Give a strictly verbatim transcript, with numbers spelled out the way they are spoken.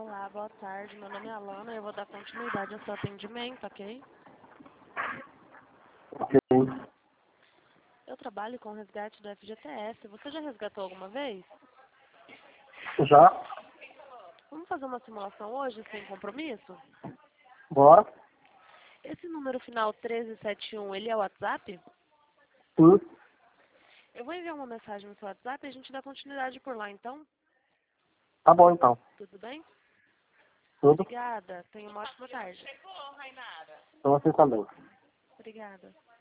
Olá, boa tarde. Meu nome é Alana e eu vou dar continuidade ao seu atendimento, ok? Ok. Eu trabalho com resgate do F G T S. Você já resgatou alguma vez? Já? Vamos fazer uma simulação hoje, sem compromisso? Bora? Esse número final treze setenta e um, ele é o WhatsApp? Sim. Eu vou enviar uma mensagem no seu WhatsApp e a gente dá continuidade por lá, então? Tá bom, então. Tudo bem? Tudo? Obrigada. Tenha uma ótima tarde. Pra você também. Obrigada.